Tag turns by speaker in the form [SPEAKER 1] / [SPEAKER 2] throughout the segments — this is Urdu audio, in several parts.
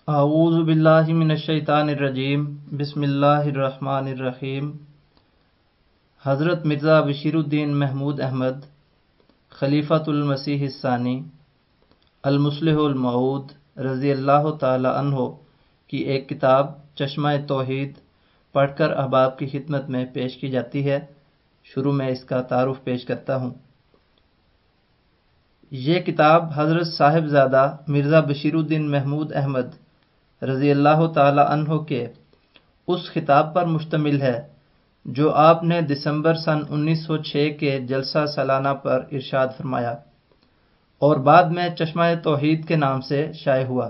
[SPEAKER 1] اعوذ باللہ من الشیطان الرجیم بسم اللہ الرحمن الرحیم۔ حضرت مرزا بشیر الدین محمود احمد خلیفۃ المسیح الثانی المصلح الموعود رضی اللہ تعالی عنہ کی ایک کتاب چشمہ توحید پڑھ کر احباب کی خدمت میں پیش کی جاتی ہے۔ شروع میں اس کا تعارف پیش کرتا ہوں۔ یہ کتاب حضرت صاحبزادہ مرزا بشیر الدین محمود احمد رضی اللہ تعالی عنہ کے اس خطاب پر مشتمل ہے جو آپ نے دسمبر سن 1906 کے جلسہ سالانہ پر ارشاد فرمایا اور بعد میں چشمہ توحید کے نام سے شائع ہوا۔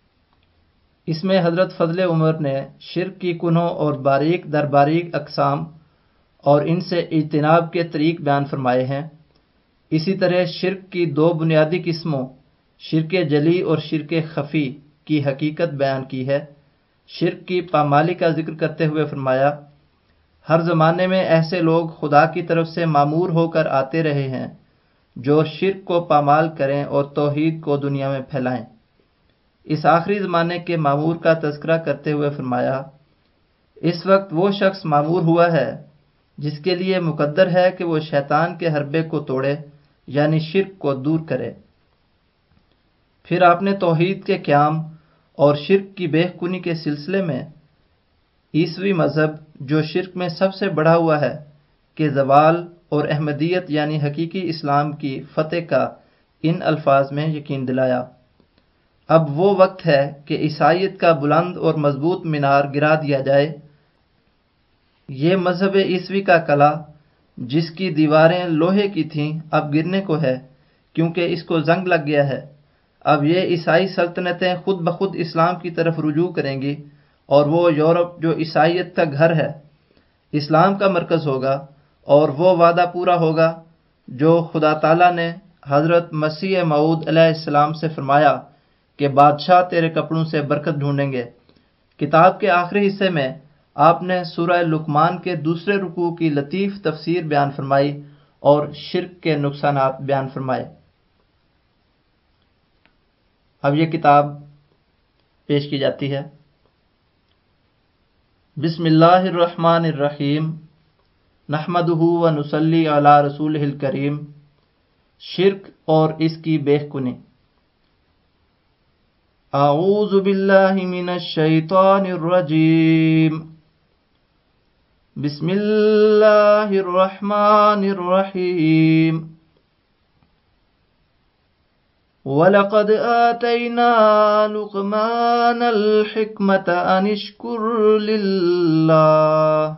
[SPEAKER 1] اس میں حضرت فضل عمر نے شرک کی کنوں اور باریک در باریک اقسام اور ان سے اجتناب کے طریق بیان فرمائے ہیں۔ اسی طرح شرک کی دو بنیادی قسموں شرک جلی اور شرک خفی کی حقیقت بیان کی ہے۔ شرک کی پامالی کا ذکر کرتے ہوئے فرمایا، ہر زمانے میں ایسے لوگ خدا کی طرف سے مامور ہو کر آتے رہے ہیں جو شرک کو پامال کریں اور توحید کو دنیا میں پھیلائیں۔ اس آخری زمانے کے مامور کا تذکرہ کرتے ہوئے فرمایا، اس وقت وہ شخص مامور ہوا ہے جس کے لیے مقدر ہے کہ وہ شیطان کے حربے کو توڑے، یعنی شرک کو دور کرے۔ پھر آپ نے توحید کے قیام اور شرک کی بے کنی کے سلسلے میں عیسوی مذہب جو شرک میں سب سے بڑھا ہوا ہے کہ زوال اور احمدیت یعنی حقیقی اسلام کی فتح کا ان الفاظ میں یقین دلایا۔ اب وہ وقت ہے کہ عیسائیت کا بلند اور مضبوط مینار گرا دیا جائے۔ یہ مذہب عیسوی کا قلعہ جس کی دیواریں لوہے کی تھیں اب گرنے کو ہے، کیونکہ اس کو زنگ لگ گیا ہے۔ اب یہ عیسائی سلطنتیں خود بخود اسلام کی طرف رجوع کریں گی اور وہ یورپ جو عیسائیت کا گھر ہے اسلام کا مرکز ہوگا، اور وہ وعدہ پورا ہوگا جو خدا تعالیٰ نے حضرت مسیح موعود علیہ السلام سے فرمایا کہ بادشاہ تیرے کپڑوں سے برکت ڈھونڈیں گے۔ کتاب کے آخری حصے میں آپ نے سورہ لقمان کے دوسرے رکوع کی لطیف تفسیر بیان فرمائی اور شرک کے نقصانات بیان فرمائے۔ اب یہ کتاب پیش کی جاتی ہے۔ بسم اللہ الرحمن الرحیم، نحمدہ و نصلی علی رسولہ الکریم۔ شرک اور اس کی بے کنی۔ اعوذ باللہ من الشیطان الرجیم، بسم اللہ الرحمن الرحیم۔ وَلَقَدْ آتَيْنَا لُقْمَانَ الْحِكْمَةَ أَنِ اشْكُرْ لِلَّهِ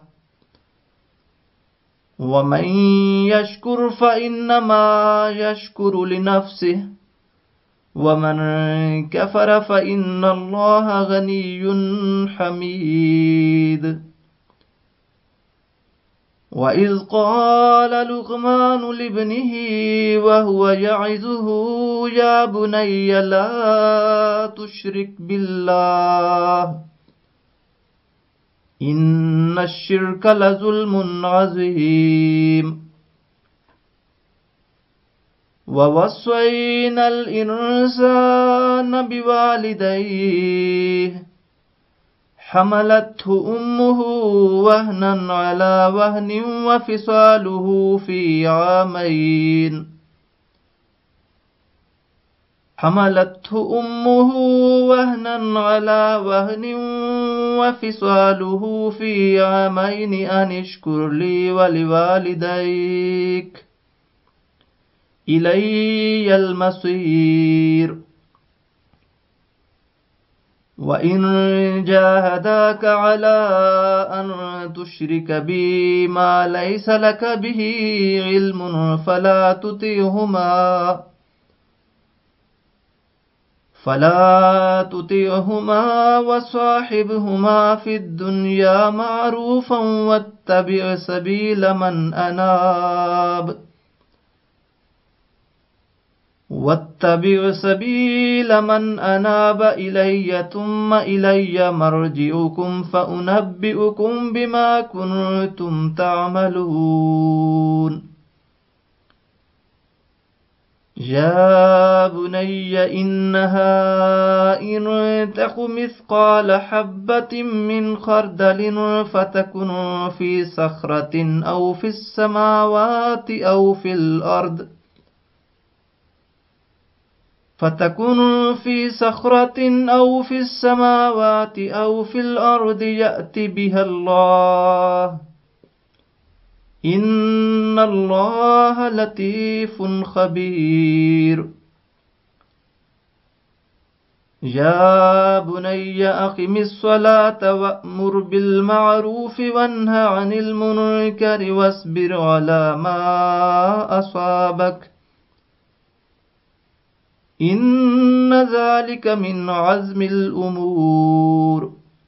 [SPEAKER 1] وَمَنْ يَشْكُرْ فَإِنَّمَا يَشْكُرُ لِنَفْسِهِ وَمَنْ كَفَرَ فَإِنَّ اللَّهَ غَنِيٌّ حَمِيدٌ۔ وَإِذْ قَالَ لُقْمَانُ لِابْنِهِ وَهُوَ يَعِظُهُ يَا بُنَيَّ لَا تُشْرِكْ بِاللَّهِ إِنَّ الشِّرْكَ لَظُلْمٌ عَظِيمٌ۔ وَوَصَّيْنَا الْإِنسَانَ بِوَالِدَيْهِ حملته أمه وهنا على وهن وفصاله في عامين حملته أمه وهنا على وهن وفصاله في عامين أن اشكر لي ولوالديك إلي المصير۔ وَإِن جَاهَدَاكَ عَلَىٰ أَن تُشْرِكَ بِي مَا لَيْسَ لَكَ بِهِ عِلْمٌ فَلَا تُطِعْهُمَا وَصَاحِبْهُمَا فِي الدُّنْيَا مَعْرُوفًا وَاتَّبِعْ سَبِيلَ مَنْ أَنَابَ إِلَيَّ ثُمَّ إِلَيَّ مَرْجِعُكُمْ فَأُنَبِّئُكُمْ بِمَا كُنتُمْ تَعْمَلُونَ۔ يا بني إنها إن تك مثقال حبة من خردل فتكن في صخرة أو في السماوات أو في الأرض يأت بها الله إن الله لطيف خبير يا بني أقم الصلاة وأمر بالمعروف وانه عن المنكر واصبر على ما أصابك إن ذلك من عزم الأمور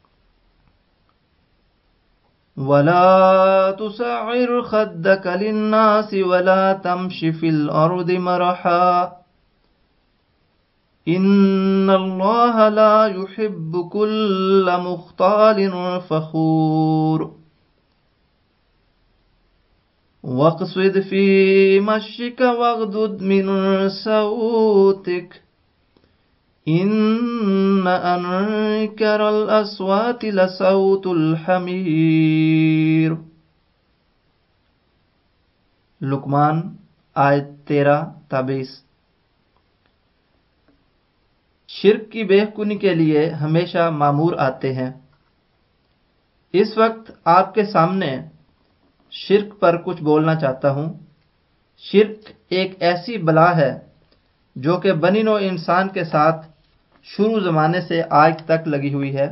[SPEAKER 1] ولا تصعر خدك للناس ولا تمش في الأرض مرحا إن الله لا يحب كل مختال فخور واقصد في مشيك واغضض من صوتك إن أنكر الأصوات لصوت الحمير. لقمان آیت 13-20. شرک کی بےخونی کے لیے ہمیشہ مامور آتے ہیں. اس وقت آپ کے سامنے شرک پر کچھ بولنا چاہتا ہوں. شرک ایک ایسی بلا ہے جو کہ بنی نوع انسان کے ساتھ شروع زمانے سے آج تک لگی ہوئی ہے.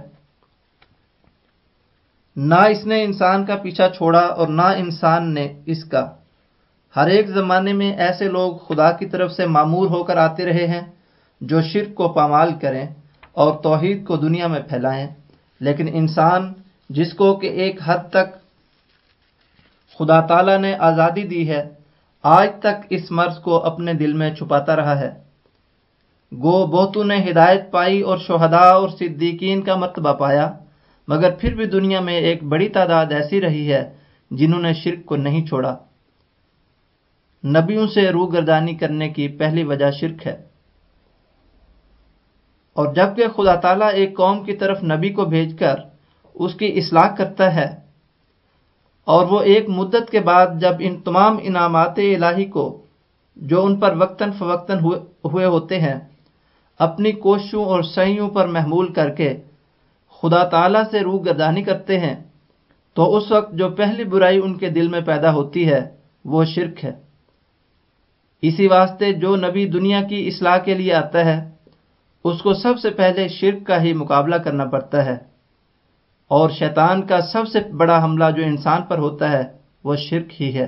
[SPEAKER 1] نہ اس نے انسان کا پیچھا چھوڑا اور نہ انسان نے اس کا. ہر ایک زمانے میں ایسے لوگ خدا کی طرف سے مامور ہو کر آتے رہے ہیں جو شرک کو پامال کریں اور توحید کو دنیا میں پھیلائیں. لیکن انسان جس کو کہ ایک حد تک خدا تعالیٰ نے آزادی دی ہے، آج تک اس مرض کو اپنے دل میں چھپاتا رہا ہے. گو بہتوں نے ہدایت پائی اور شہداء اور صدیقین کا مرتبہ پایا، مگر پھر بھی دنیا میں ایک بڑی تعداد ایسی رہی ہے جنہوں نے شرک کو نہیں چھوڑا. نبیوں سے روگردانی کرنے کی پہلی وجہ شرک ہے. اور جبکہ خدا تعالیٰ ایک قوم کی طرف نبی کو بھیج کر اس کی اصلاح کرتا ہے، اور وہ ایک مدت کے بعد جب ان تمام انعامات الہی کو جو ان پر وقتاً فوقتاً ہوئے ہوتے ہیں اپنی کوششوں اور سعیوں پر محمول کر کے خدا تعالیٰ سے روگردانی کرتے ہیں، تو اس وقت جو پہلی برائی ان کے دل میں پیدا ہوتی ہے وہ شرک ہے. اسی واسطے جو نبی دنیا کی اصلاح کے لیے آتا ہے اس کو سب سے پہلے شرک کا ہی مقابلہ کرنا پڑتا ہے. اور شیطان کا سب سے بڑا حملہ جو انسان پر ہوتا ہے وہ شرک ہی ہے.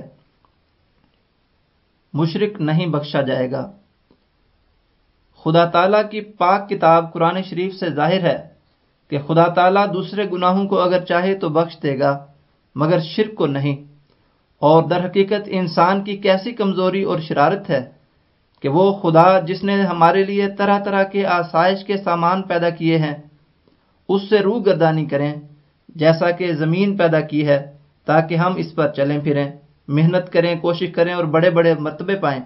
[SPEAKER 1] مشرک نہیں بخشا جائے گا. خدا تعالیٰ کی پاک کتاب قرآن شریف سے ظاہر ہے کہ خدا تعالیٰ دوسرے گناہوں کو اگر چاہے تو بخش دے گا مگر شرک کو نہیں. اور در حقیقت انسان کی کیسی کمزوری اور شرارت ہے کہ وہ خدا جس نے ہمارے لیے طرح طرح کے آسائش کے سامان پیدا کیے ہیں اس سے روگردانی کریں، جیسا کہ زمین پیدا کی ہے تاکہ ہم اس پر چلیں پھریں، محنت کریں، کوشش کریں اور بڑے بڑے مرتبے پائیں.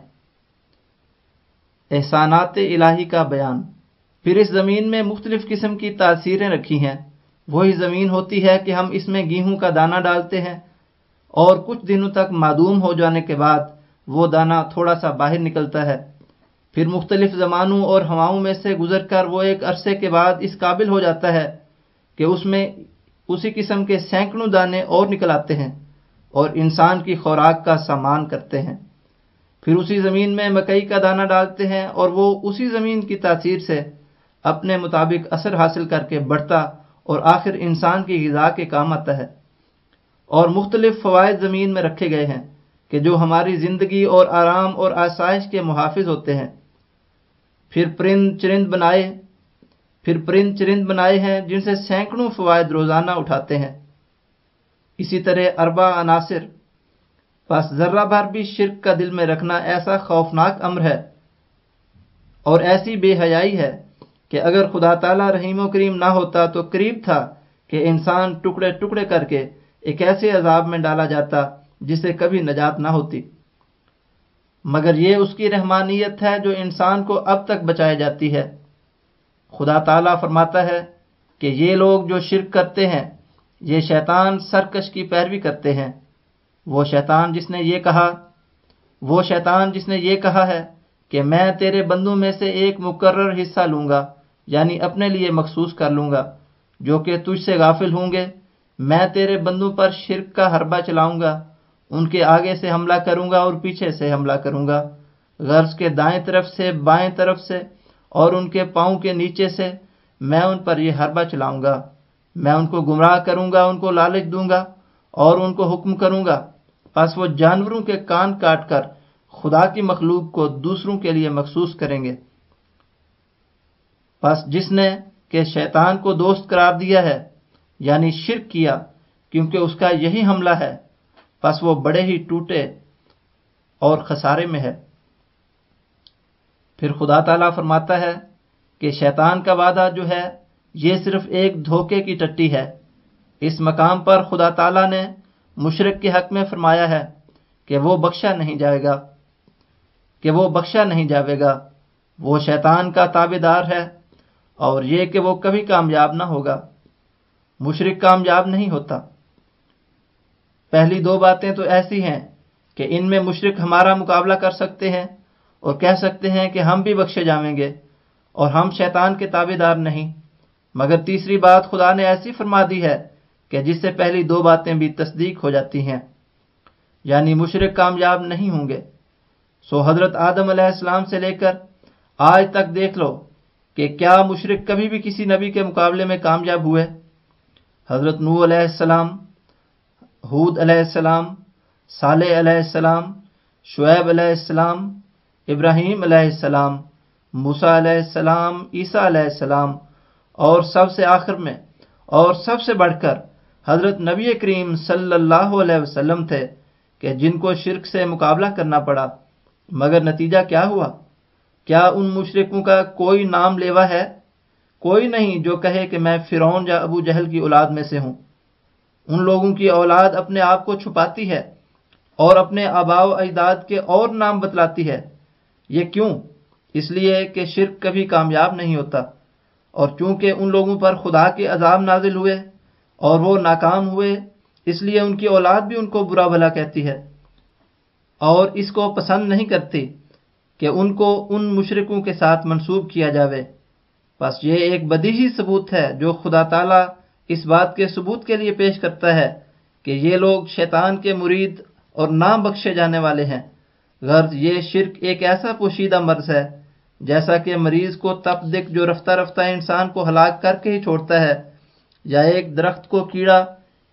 [SPEAKER 1] احسانات الہی کا بیان. پھر اس زمین میں مختلف قسم کی تاثیریں رکھی ہیں. وہی زمین ہوتی ہے کہ ہم اس میں گیہوں کا دانہ ڈالتے ہیں اور کچھ دنوں تک معدوم ہو جانے کے بعد وہ دانہ تھوڑا سا باہر نکلتا ہے. پھر مختلف زمانوں اور ہواؤں میں سے گزر کر وہ ایک عرصے کے بعد اس قابل ہو جاتا ہے کہ اس میں اسی قسم کے سینکڑوں دانے اور نکل آتے ہیں اور انسان کی خوراک کا سامان کرتے ہیں. پھر اسی زمین میں مکئی کا دانہ ڈالتے ہیں اور وہ اسی زمین کی تاثیر سے اپنے مطابق اثر حاصل کر کے بڑھتا اور آخر انسان کی غذا کے کام آتا ہے. اور مختلف فوائد زمین میں رکھے گئے ہیں کہ جو ہماری زندگی اور آرام اور آسائش کے محافظ ہوتے ہیں. پھر پرند چرند بنائے ہیں جن سے سینکڑوں فوائد روزانہ اٹھاتے ہیں. اسی طرح اربع عناصر. بس ذرہ بھر بھی شرک کا دل میں رکھنا ایسا خوفناک امر ہے اور ایسی بے حیائی ہے کہ اگر خدا تعالیٰ رحیم و کریم نہ ہوتا تو قریب تھا کہ انسان ٹکڑے ٹکڑے کر کے ایک ایسے عذاب میں ڈالا جاتا جس سے کبھی نجات نہ ہوتی. مگر یہ اس کی رحمانیت ہے جو انسان کو اب تک بچائے جاتی ہے۔ خدا تعالیٰ فرماتا ہے کہ یہ لوگ جو شرک کرتے ہیں یہ شیطان سرکش کی پیروی کرتے ہیں۔ وہ شیطان جس نے یہ کہا ہے کہ میں تیرے بندوں میں سے ایک مقرر حصہ لوں گا، یعنی اپنے لیے مخصوص کر لوں گا، جو کہ تجھ سے غافل ہوں گے۔ میں تیرے بندوں پر شرک کا حربہ چلاؤں گا، ان کے آگے سے حملہ کروں گا اور پیچھے سے حملہ کروں گا، غرض کے دائیں طرف سے، بائیں طرف سے اور ان کے پاؤں کے نیچے سے میں ان پر یہ حربہ چلاؤں گا۔ میں ان کو گمراہ کروں گا، ان کو لالچ دوں گا اور ان کو حکم کروں گا، پس وہ جانوروں کے کان کاٹ کر خدا کی مخلوق کو دوسروں کے لیے مخصوص کریں گے۔ پس جس نے کہ شیطان کو دوست قرار دیا ہے، یعنی شرک کیا، کیونکہ اس کا یہی حملہ ہے، پس وہ بڑے ہی ٹوٹے اور خسارے میں ہے۔ پھر خدا تعالیٰ فرماتا ہے کہ شیطان کا وعدہ جو ہے یہ صرف ایک دھوکے کی ٹٹی ہے۔ اس مقام پر خدا تعالیٰ نے مشرک کے حق میں فرمایا ہے کہ وہ بخشا نہیں جاوے گا، وہ شیطان کا تابع دار ہے، اور یہ کہ وہ کبھی کامیاب نہ ہوگا۔ مشرک کامیاب نہیں ہوتا۔ پہلی دو باتیں تو ایسی ہیں کہ ان میں مشرک ہمارا مقابلہ کر سکتے ہیں اور کہہ سکتے ہیں کہ ہم بھی بخشے جائیں گے اور ہم شیطان کے تابع دار نہیں، مگر تیسری بات خدا نے ایسی فرما دی ہے کہ جس سے پہلی دو باتیں بھی تصدیق ہو جاتی ہیں، یعنی مشرک کامیاب نہیں ہوں گے۔ سو حضرت آدم علیہ السلام سے لے کر آج تک دیکھ لو کہ کیا مشرک کبھی بھی کسی نبی کے مقابلے میں کامیاب ہوئے؟ حضرت نوح علیہ السلام، ہود علیہ السلام، صالح علیہ السلام، شعیب علیہ السلام، ابراہیم علیہ السلام، موسیٰ علیہ السلام، عیسیٰ علیہ السلام، اور سب سے آخر میں اور سب سے بڑھ کر حضرت نبی کریم صلی اللہ علیہ وسلم تھے کہ جن کو شرک سے مقابلہ کرنا پڑا، مگر نتیجہ کیا ہوا؟ کیا ان مشرکوں کا کوئی نام لیوا ہے؟ کوئی نہیں جو کہے کہ میں فرعون یا ابو جہل کی اولاد میں سے ہوں۔ ان لوگوں کی اولاد اپنے آپ کو چھپاتی ہے اور اپنے آباء و اجداد کے اور نام بتلاتی ہے۔ یہ کیوں؟ اس لیے کہ شرک کبھی کامیاب نہیں ہوتا، اور چونکہ ان لوگوں پر خدا کے عذاب نازل ہوئے اور وہ ناکام ہوئے، اس لیے ان کی اولاد بھی ان کو برا بھلا کہتی ہے اور اس کو پسند نہیں کرتی کہ ان کو ان مشرکوں کے ساتھ منسوب کیا جاوے۔ بس یہ ایک بدیہی ثبوت ہے جو خدا تعالیٰ اس بات کے ثبوت کے لیے پیش کرتا ہے کہ یہ لوگ شیطان کے مرید اور نہ بخشے جانے والے ہیں۔ غرض یہ شرک ایک ایسا پوشیدہ مرض ہے جیسا کہ مریض کو تپ دق جو رفتہ رفتہ انسان کو ہلاک کر کے ہی چھوڑتا ہے، یا ایک درخت کو کیڑا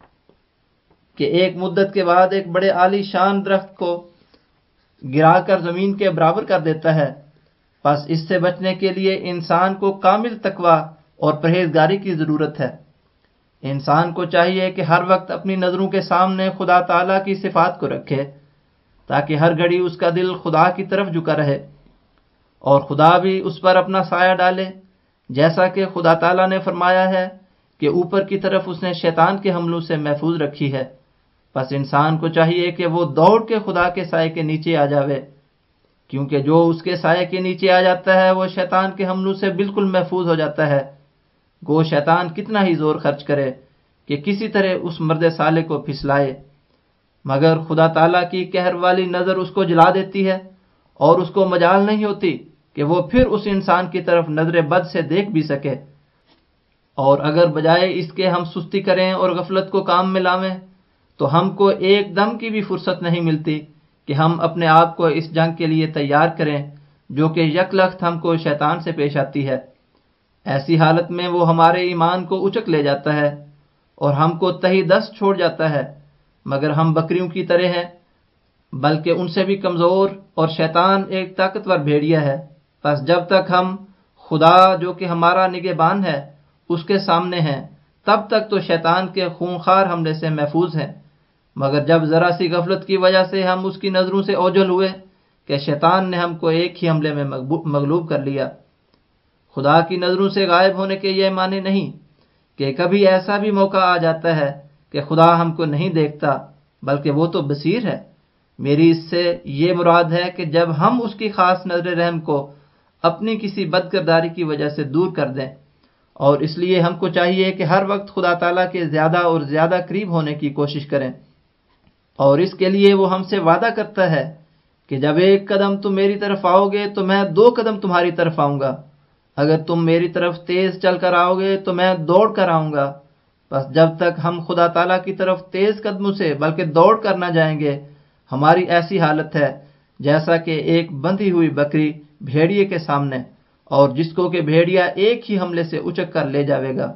[SPEAKER 1] کہ ایک مدت کے بعد ایک بڑے عالی شان درخت کو گرا کر زمین کے برابر کر دیتا ہے۔ پس اس سے بچنے کے لیے انسان کو کامل تقوی اور پرہیزگاری کی ضرورت ہے۔ انسان کو چاہیے کہ ہر وقت اپنی نظروں کے سامنے خدا تعالیٰ کی صفات کو رکھے، تاکہ ہر گھڑی اس کا دل خدا کی طرف جھکا رہے اور خدا بھی اس پر اپنا سایہ ڈالے، جیسا کہ خدا تعالیٰ نے فرمایا ہے کہ اوپر کی طرف اس نے شیطان کے حملوں سے محفوظ رکھی ہے۔ پس انسان کو چاہیے کہ وہ دوڑ کے خدا کے سائے کے نیچے آ جاوے، کیونکہ جو اس کے سائے کے نیچے آ جاتا ہے وہ شیطان کے حملوں سے بالکل محفوظ ہو جاتا ہے۔ گو شیطان کتنا ہی زور خرچ کرے کہ کسی طرح اس مرد صالح کو پھسلائے، مگر خدا تعالیٰ کی قہر والی نظر اس کو جلا دیتی ہے اور اس کو مجال نہیں ہوتی کہ وہ پھر اس انسان کی طرف نظر بد سے دیکھ بھی سکے۔ اور اگر بجائے اس کے ہم سستی کریں اور غفلت کو کام میں لاویں تو ہم کو ایک دم کی بھی فرصت نہیں ملتی کہ ہم اپنے آپ کو اس جنگ کے لیے تیار کریں جو کہ یک لخت ہم کو شیطان سے پیش آتی ہے۔ ایسی حالت میں وہ ہمارے ایمان کو اچک لے جاتا ہے اور ہم کو تہی دست چھوڑ جاتا ہے، مگر ہم بکریوں کی طرح ہیں، بلکہ ان سے بھی کمزور، اور شیطان ایک طاقتور بھیڑیا ہے۔ پس جب تک ہم خدا جو کہ ہمارا نگہبان ہے اس کے سامنے ہیں، تب تک تو شیطان کے خونخوار حملے سے محفوظ ہیں، مگر جب ذرا سی غفلت کی وجہ سے ہم اس کی نظروں سے اوجھل ہوئے کہ شیطان نے ہم کو ایک ہی حملے میں مغلوب کر لیا۔ خدا کی نظروں سے غائب ہونے کے یہ معنی نہیں کہ کبھی ایسا بھی موقع آ جاتا ہے کہ خدا ہم کو نہیں دیکھتا، بلکہ وہ تو بصیر ہے۔ میری اس سے یہ مراد ہے کہ جب ہم اس کی خاص نظر رحم کو اپنی کسی بد کرداری کی وجہ سے دور کر دیں، اور اس لیے ہم کو چاہیے کہ ہر وقت خدا تعالیٰ کے زیادہ اور زیادہ قریب ہونے کی کوشش کریں، اور اس کے لیے وہ ہم سے وعدہ کرتا ہے کہ جب ایک قدم تم میری طرف آؤ گے تو میں 2 قدم تمہاری طرف آؤں گا، اگر تم میری طرف تیز چل کر آؤ گے تو میں دوڑ کر آؤں گا۔ بس جب تک ہم خدا تعالیٰ کی طرف تیز قدموں سے بلکہ دوڑ کر نہ جائیں گے، ہماری ایسی حالت ہے جیسا کہ ایک بندھی ہوئی بکری بھیڑیے کے سامنے، اور جس کو کہ بھیڑیا ایک ہی حملے سے اچک کر لے جاوے گا۔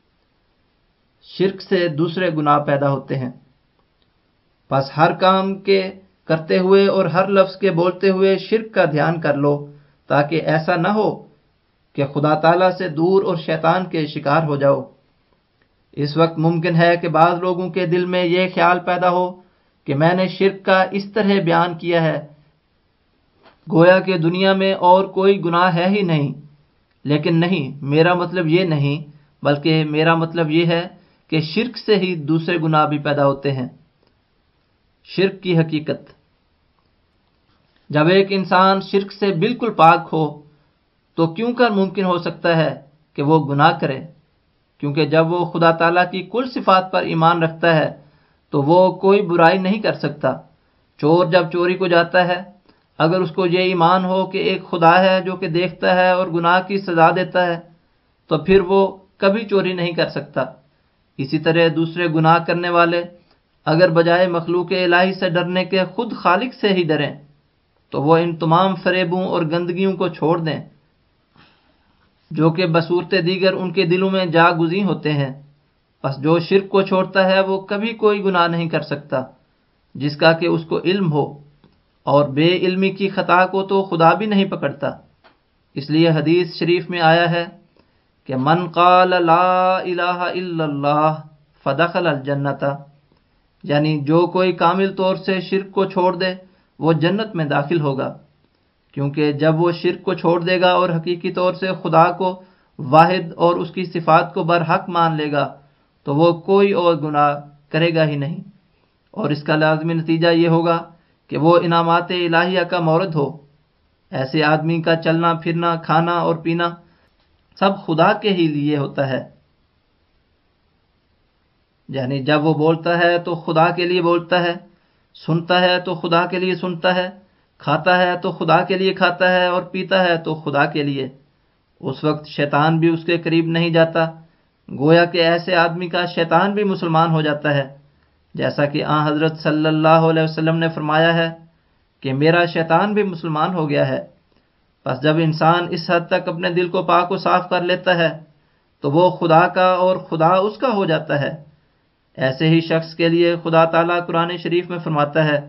[SPEAKER 1] شرک سے دوسرے گناہ پیدا ہوتے ہیں، بس ہر کام کے کرتے ہوئے اور ہر لفظ کے بولتے ہوئے شرک کا دھیان کر لو، تاکہ ایسا نہ ہو کہ خدا تعالیٰ سے دور اور شیطان کے شکار ہو جاؤ۔ اس وقت ممکن ہے کہ بعض لوگوں کے دل میں یہ خیال پیدا ہو کہ میں نے شرک کا اس طرح بیان کیا ہے گویا کہ دنیا میں اور کوئی گناہ ہے ہی نہیں، لیکن نہیں، میرا مطلب یہ نہیں، بلکہ میرا مطلب یہ ہے کہ شرک سے ہی دوسرے گناہ بھی پیدا ہوتے ہیں۔ شرک کی حقیقت: جب ایک انسان شرک سے بالکل پاک ہو تو کیوں کر ممکن ہو سکتا ہے کہ وہ گناہ کرے؟ کیونکہ جب وہ خدا تعالیٰ کی کل صفات پر ایمان رکھتا ہے تو وہ کوئی برائی نہیں کر سکتا۔ چور جب چوری کو جاتا ہے، اگر اس کو یہ ایمان ہو کہ ایک خدا ہے جو کہ دیکھتا ہے اور گناہ کی سزا دیتا ہے، تو پھر وہ کبھی چوری نہیں کر سکتا۔ اسی طرح دوسرے گناہ کرنے والے اگر بجائے مخلوق الہی سے ڈرنے کے خود خالق سے ہی ڈریں تو وہ ان تمام فریبوں اور گندگیوں کو چھوڑ دیں جو کہ بصورت دیگر ان کے دلوں میں جا گزین ہوتے ہیں۔ پس جو شرک کو چھوڑتا ہے وہ کبھی کوئی گناہ نہیں کر سکتا جس کا کہ اس کو علم ہو، اور بے علمی کی خطا کو تو خدا بھی نہیں پکڑتا۔ اس لیے حدیث شریف میں آیا ہے کہ من قال لا الہ الا اللہ فدخل الجنت، یعنی جو کوئی کامل طور سے شرک کو چھوڑ دے وہ جنت میں داخل ہوگا، کیونکہ جب وہ شرک کو چھوڑ دے گا اور حقیقی طور سے خدا کو واحد اور اس کی صفات کو برحق مان لے گا تو وہ کوئی اور گناہ کرے گا ہی نہیں، اور اس کا لازمی نتیجہ یہ ہوگا کہ وہ انعامات الہیہ کا مورد ہو۔ ایسے آدمی کا چلنا پھرنا، کھانا اور پینا سب خدا کے ہی لیے ہوتا ہے، یعنی جب وہ بولتا ہے تو خدا کے لیے بولتا ہے، سنتا ہے تو خدا کے لیے سنتا ہے، کھاتا ہے تو خدا کے لیے کھاتا ہے، اور پیتا ہے تو خدا کے لیے۔ اس وقت شیطان بھی اس کے قریب نہیں جاتا، گویا کہ ایسے آدمی کا شیطان بھی مسلمان ہو جاتا ہے، جیسا کہ حضرت صلی اللہ علیہ وسلم نے فرمایا ہے کہ میرا شیطان بھی مسلمان ہو گیا ہے۔ پس جب انسان اس حد تک اپنے دل کو پاک و صاف کر لیتا ہے تو وہ خدا کا اور خدا اس کا ہو جاتا ہے۔ ایسے ہی شخص کے لیے خدا تعالیٰ قرآن شریف میں فرماتا ہے،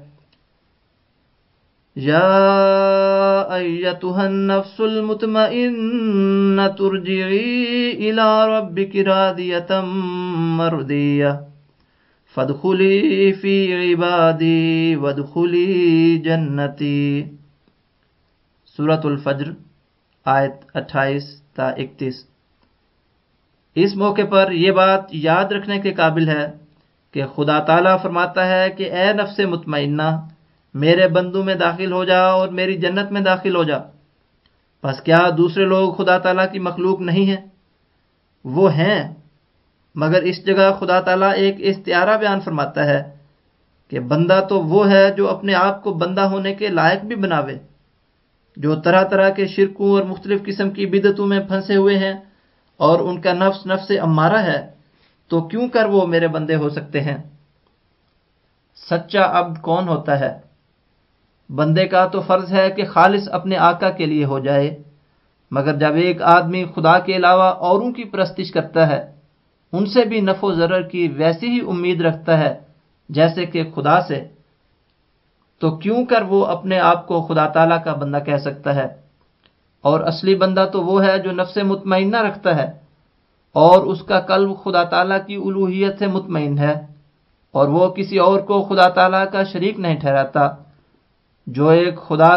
[SPEAKER 1] یا ایتھا النفس المطمئنۃ ارجعی الی ربک راضیۃ مرضیہ فادخلی فی عبادی وادخلی جنتی۔ سورۃ الفجر آیت 28 تا 31۔ اس موقع پر یہ بات یاد رکھنے کے قابل ہے کہ خدا تعالیٰ فرماتا ہے کہ اے نفس مطمئنہ، میرے بندوں میں داخل ہو جا اور میری جنت میں داخل ہو جا۔ پس کیا دوسرے لوگ خدا تعالیٰ کی مخلوق نہیں ہیں؟ وہ ہیں، مگر اس جگہ خدا تعالیٰ ایک استعارہ بیان فرماتا ہے کہ بندہ تو وہ ہے جو اپنے آپ کو بندہ ہونے کے لائق بھی بناوے، جو طرح طرح کے شرکوں اور مختلف قسم کی بدعتوں میں پھنسے ہوئے ہیں اور ان کا نفس امارہ ہے، تو کیوں کر وہ میرے بندے ہو سکتے ہیں؟ سچا عبد کون ہوتا ہے؟ بندے کا تو فرض ہے کہ خالص اپنے آقا کے لیے ہو جائے، مگر جب ایک آدمی خدا کے علاوہ اوروں کی پرستش کرتا ہے، ان سے بھی نفع و ضرر کی ویسی ہی امید رکھتا ہے جیسے کہ خدا سے، تو کیوں کر وہ اپنے آپ کو خدا تعالیٰ کا بندہ کہہ سکتا ہے؟ اور اصلی بندہ تو وہ ہے جو نفس مطمئنہ رکھتا ہے اور اس کا قلب خدا تعالیٰ کی الوہیت سے مطمئن ہے، اور وہ کسی اور کو خدا تعالیٰ کا شریک نہیں ٹھہراتا، جو ایک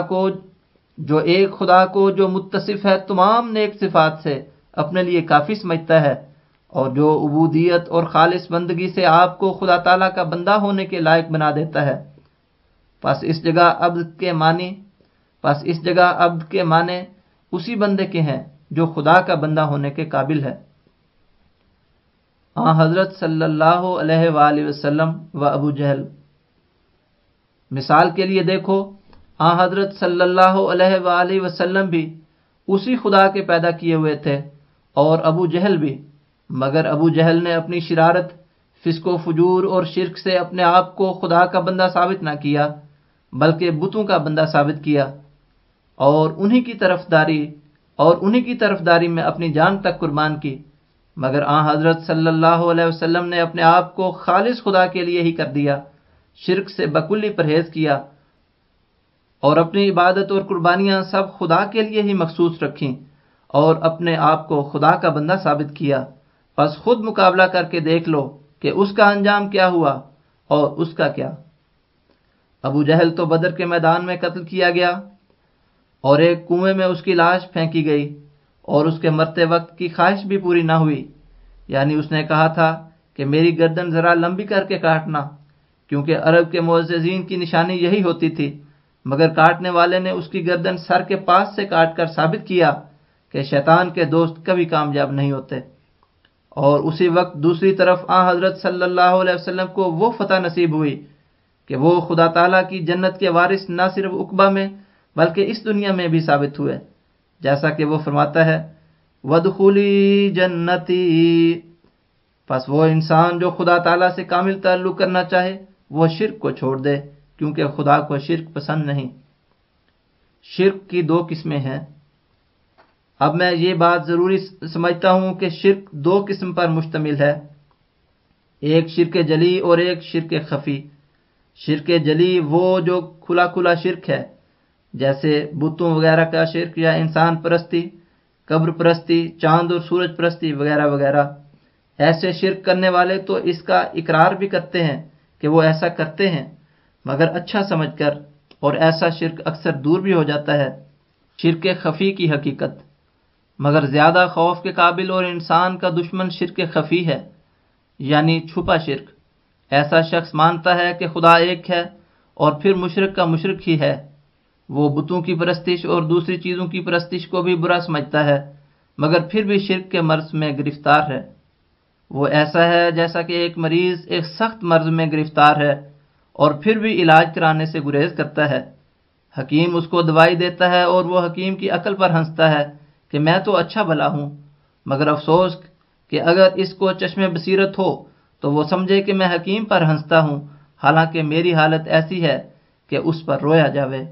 [SPEAKER 1] خدا کو جو متصف ہے تمام نیک صفات سے اپنے لیے کافی سمجھتا ہے، اور جو عبودیت اور خالص بندگی سے آپ کو خدا تعالیٰ کا بندہ ہونے کے لائق بنا دیتا ہے۔ پس اس جگہ عبد کے معنی اسی بندے کے ہیں جو خدا کا بندہ ہونے کے قابل ہے۔ حضرت صلی اللہ علیہ وآلہ وسلم و ابو جہل، مثال کے لیے دیکھو، حضرت صلی اللہ علیہ وآلہ وسلم بھی اسی خدا کے پیدا کیے ہوئے تھے اور ابو جہل بھی، مگر ابو جہل نے اپنی شرارت، فسق و فجور اور شرک سے اپنے آپ کو خدا کا بندہ ثابت نہ کیا بلکہ بتوں کا بندہ ثابت کیا اور انہی کی طرفداری میں اپنی جان تک قربان کی، مگر حضرت صلی اللہ علیہ وسلم نے اپنے آپ کو خالص خدا کے لیے ہی کر دیا، شرک سے بکلی پرہیز کیا اور اپنی عبادت اور قربانیاں سب خدا کے لیے ہی مخصوص رکھیں اور اپنے آپ کو خدا کا بندہ ثابت کیا۔ بس خود مقابلہ کر کے دیکھ لو کہ اس کا انجام کیا ہوا اور اس کا کیا۔ ابو جہل تو بدر کے میدان میں قتل کیا گیا اور ایک کنویں میں اس کی لاش پھینکی گئی اور اس کے مرتے وقت کی خواہش بھی پوری نہ ہوئی، یعنی اس نے کہا تھا کہ میری گردن ذرا لمبی کر کے کاٹنا، کیونکہ عرب کے معززین کی نشانی یہی ہوتی تھی، مگر کاٹنے والے نے اس کی گردن سر کے پاس سے کاٹ کر ثابت کیا کہ شیطان کے دوست کبھی کامیاب نہیں ہوتے۔ اور اسی وقت دوسری طرف حضرت صلی اللہ علیہ وسلم کو وہ فتح نصیب ہوئی کہ وہ خدا تعالیٰ کی جنت کے وارث نہ صرف عقبہ میں بلکہ اس دنیا میں بھی ثابت ہوئے، جیسا کہ وہ فرماتا ہے وَادْخُلِي جَنَّتِي۔ پس وہ انسان جو خدا تعالیٰ سے کامل تعلق کرنا چاہے وہ شرک کو چھوڑ دے، کیونکہ خدا کو شرک پسند نہیں۔ شرک کی دو قسمیں ہیں۔ اب میں یہ بات ضروری سمجھتا ہوں کہ شرک دو قسم پر مشتمل ہے، ایک شرک جلی اور ایک شرک خفی۔ شرک جلی وہ جو کھلا کھلا شرک ہے، جیسے بتوں وغیرہ کا شرک یا انسان پرستی، قبر پرستی، چاند اور سورج پرستی وغیرہ وغیرہ۔ ایسے شرک کرنے والے تو اس کا اقرار بھی کرتے ہیں کہ وہ ایسا کرتے ہیں، مگر اچھا سمجھ کر، اور ایسا شرک اکثر دور بھی ہو جاتا ہے۔ شرک خفی کی حقیقت، مگر زیادہ خوف کے قابل اور انسان کا دشمن شرک خفی ہے، یعنی چھپا شرک۔ ایسا شخص مانتا ہے کہ خدا ایک ہے اور پھر مشرک کا مشرک ہی ہے۔ وہ بتوں کی پرستش اور دوسری چیزوں کی پرستش کو بھی برا سمجھتا ہے، مگر پھر بھی شرک کے مرض میں گرفتار ہے۔ وہ ایسا ہے جیسا کہ ایک مریض ایک سخت مرض میں گرفتار ہے اور پھر بھی علاج کرانے سے گریز کرتا ہے۔ حکیم اس کو دوائی دیتا ہے اور وہ حکیم کی عقل پر ہنستا ہے کہ میں تو اچھا بھلا ہوں، مگر افسوس کہ اگر اس کو چشم بصیرت ہو تو وہ سمجھے کہ میں حکیم پر ہنستا ہوں، حالانکہ میری حالت ایسی ہے کہ اس پر رویا جاوے۔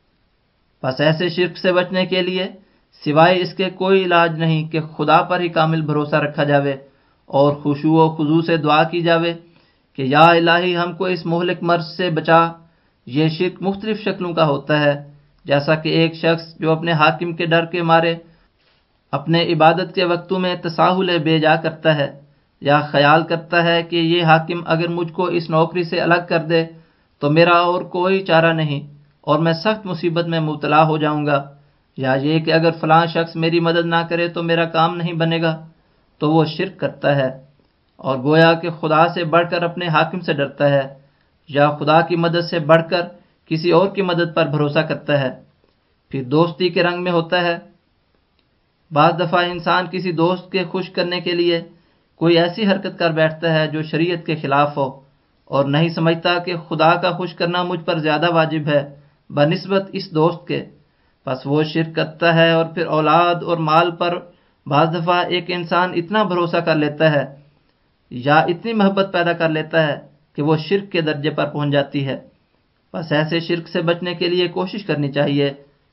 [SPEAKER 1] بس ایسے شرک سے بچنے کے لیے سوائے اس کے کوئی علاج نہیں کہ خدا پر ہی کامل بھروسہ رکھا جاوے اور خشوع و خضوع سے دعا کی جاوے کہ یا الہی ہم کو اس مہلک مرض سے بچا۔ یہ شرک مختلف شکلوں کا ہوتا ہے، جیسا کہ ایک شخص جو اپنے حاکم کے ڈر کے مارے اپنے عبادت کے وقتوں میں تساہل بے جا کرتا ہے، یا خیال کرتا ہے کہ یہ حاکم اگر مجھ کو اس نوکری سے الگ کر دے تو میرا اور کوئی چارہ نہیں اور میں سخت مصیبت میں مبتلا ہو جاؤں گا، یا یہ کہ اگر فلاں شخص میری مدد نہ کرے تو میرا کام نہیں بنے گا، تو وہ شرک کرتا ہے اور گویا کہ خدا سے بڑھ کر اپنے حاکم سے ڈرتا ہے، یا خدا کی مدد سے بڑھ کر کسی اور کی مدد پر بھروسہ کرتا ہے۔ پھر دوستی کے رنگ میں ہوتا ہے۔ بعض دفعہ انسان کسی دوست کے خوش کرنے کے لیے کوئی ایسی حرکت کر بیٹھتا ہے جو شریعت کے خلاف ہو، اور نہیں سمجھتا کہ خدا کا خوش کرنا مجھ پر زیادہ واجب ہے بنسبت اس دوست کے، پس وہ شرک کرتا ہے۔ اور پھر اولاد اور مال پر بعض دفعہ ایک انسان اتنا بھروسہ کر لیتا ہے یا اتنی محبت پیدا کر لیتا ہے کہ وہ شرک کے درجے پر پہنچ جاتی ہے۔ بس ایسے شرک سے بچنے کے لیے کوشش کرنی چاہیے۔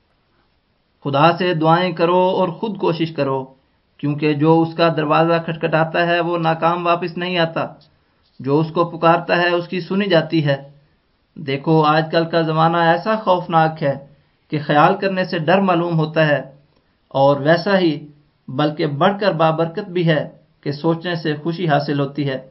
[SPEAKER 1] خدا سے دعائیں کرو اور خود کوشش کرو، کیونکہ جو اس کا دروازہ کھٹکھٹاتا ہے وہ ناکام واپس نہیں آتا، جو اس کو پکارتا ہے اس کی سنی جاتی ہے۔ دیکھو آج کل کا زمانہ ایسا خوفناک ہے کہ خیال کرنے سے ڈر معلوم ہوتا ہے، اور ویسا ہی بلکہ بڑھ کر بابرکت بھی ہے کہ سوچنے سے خوشی حاصل ہوتی ہے۔